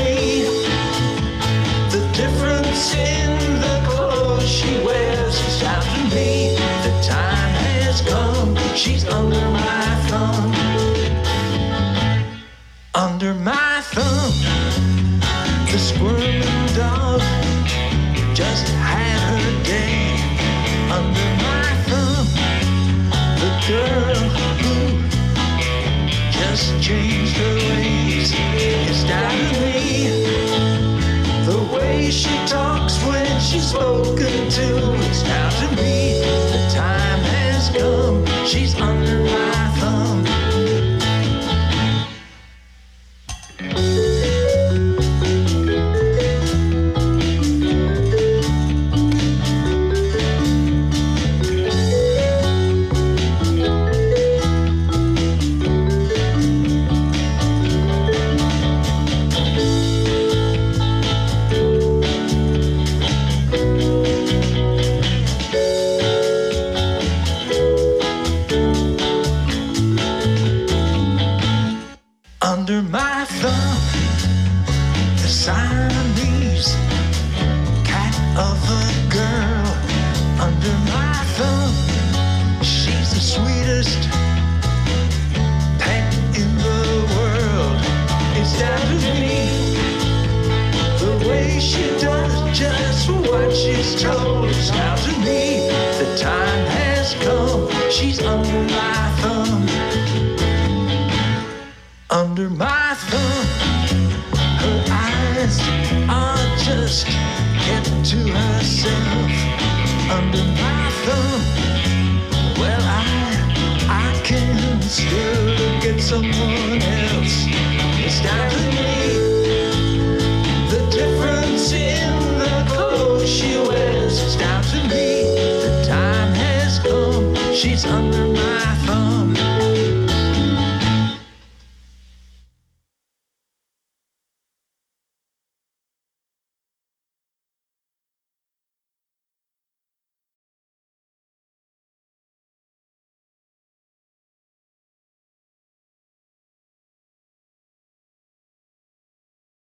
me. The difference in the clothes she wears is down to me. The time has come, she's under my thumb. Under my thumb, the squirming dog just had her day. Under my thumb, the girl who just changed her ways is down to me. The way she talks when she's spoken to is down to me. The time has come, she's under my thumb. Under my thumb, the Siamese cat of a girl. Under my thumb, she's the sweetest pet in the world. It's down to me, the way she does just what she's told. It's down to me, the time has come, she's under my thumb. Under my thumb, her eyes are just kept to herself. Under my thumb,